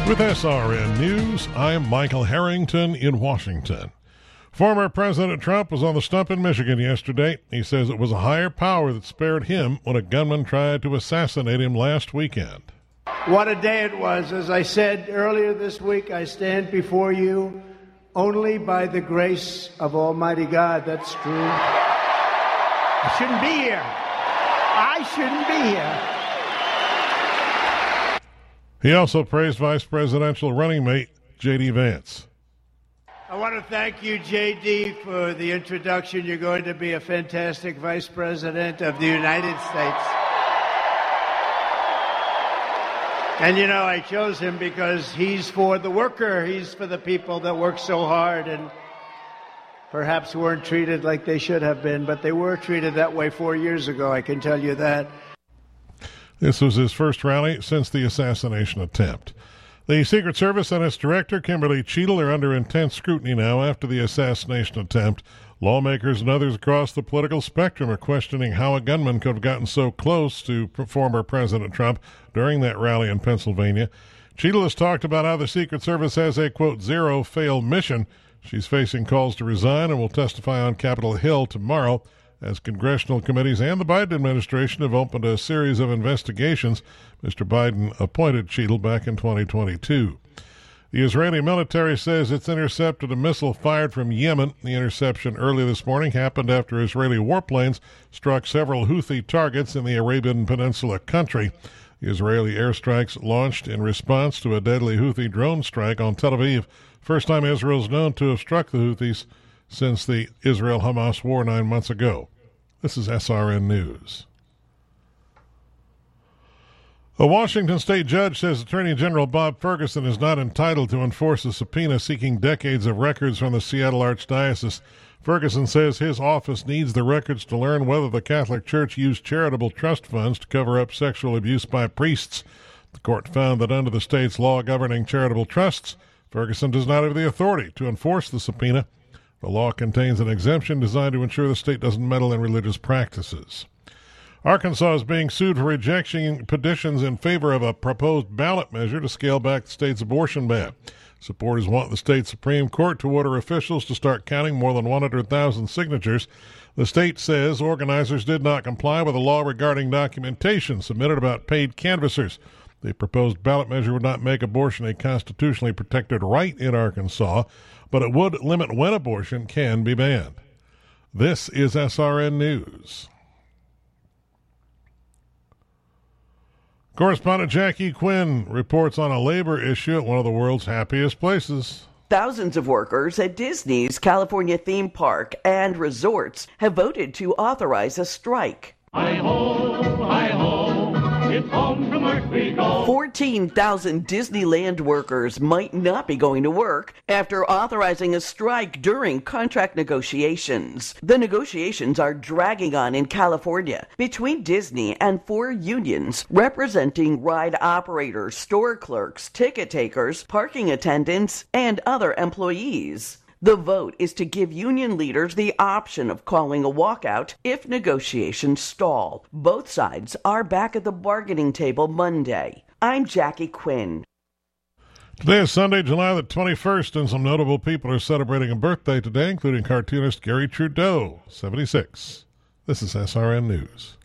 With SRN News, I'm Michael Harrington in Washington. Former President Trump was on the stump in Michigan yesterday. He says it was a higher power that spared him when a gunman tried to assassinate him last weekend. What a day it was. As I said earlier this week, I stand before you only by the grace of Almighty God. That's true. I shouldn't be here. I shouldn't be here. He also praised Vice Presidential running mate J.D. Vance. I want to thank you, J.D., for the introduction. You're going to be a fantastic Vice President of the United States. And, you know, I chose him because he's for the worker. He's for the people that work so hard and perhaps weren't treated like they should have been, but they were treated that way 4 years ago, I can tell you that. This was his first rally since the assassination attempt. The Secret Service and its director, Kimberly Cheadle, are under intense scrutiny now after the assassination attempt. Lawmakers and others across the political spectrum are questioning how a gunman could have gotten so close to former President Trump during that rally in Pennsylvania. Cheadle has talked about how the Secret Service has a, quote, zero-fail mission. She's facing calls to resign and will testify on Capitol Hill tomorrow as congressional committees and the Biden administration have opened a series of investigations. Mr. Biden appointed Cheadle back in 2022. The Israeli military says it's intercepted a missile fired from Yemen. The interception early this morning happened after Israeli warplanes struck several Houthi targets in the Arabian Peninsula country. The Israeli airstrikes launched in response to a deadly Houthi drone strike on Tel Aviv. First time Israel's known to have struck the Houthis since the Israel-Hamas war 9 months ago. This is SRN News. A Washington state judge says Attorney General Bob Ferguson is not entitled to enforce a subpoena seeking decades of records from the Seattle Archdiocese. Ferguson says his office needs the records to learn whether the Catholic Church used charitable trust funds to cover up sexual abuse by priests. The court found that under the state's law governing charitable trusts, Ferguson does not have the authority to enforce the subpoena. The law contains an exemption designed to ensure the state doesn't meddle in religious practices. Arkansas is being sued for rejecting petitions in favor of a proposed ballot measure to scale back the state's abortion ban. Supporters want the state Supreme Court to order officials to start counting more than 100,000 signatures. The state says organizers did not comply with a law regarding documentation submitted about paid canvassers. The proposed ballot measure would not make abortion a constitutionally protected right in Arkansas, but it would limit when abortion can be banned. This is SRN News. Correspondent Jackie Quinn reports on a labor issue at one of the world's happiest places. Thousands of workers at Disney's California theme park and resorts have voted to authorize a strike. Hi-ho, it's home from work we go. 14,000 Disneyland workers might not be going to work after authorizing a strike during contract negotiations. The negotiations are dragging on in California between Disney and 4 unions representing ride operators, store clerks, ticket takers, parking attendants, and other employees. The vote is to give union leaders the option of calling a walkout if negotiations stall. Both sides are back at the bargaining table Monday. I'm Jackie Quinn. Today is Sunday, July the 21st, and some notable people are celebrating a birthday today, including cartoonist Gary Trudeau, 76. This is SRN News.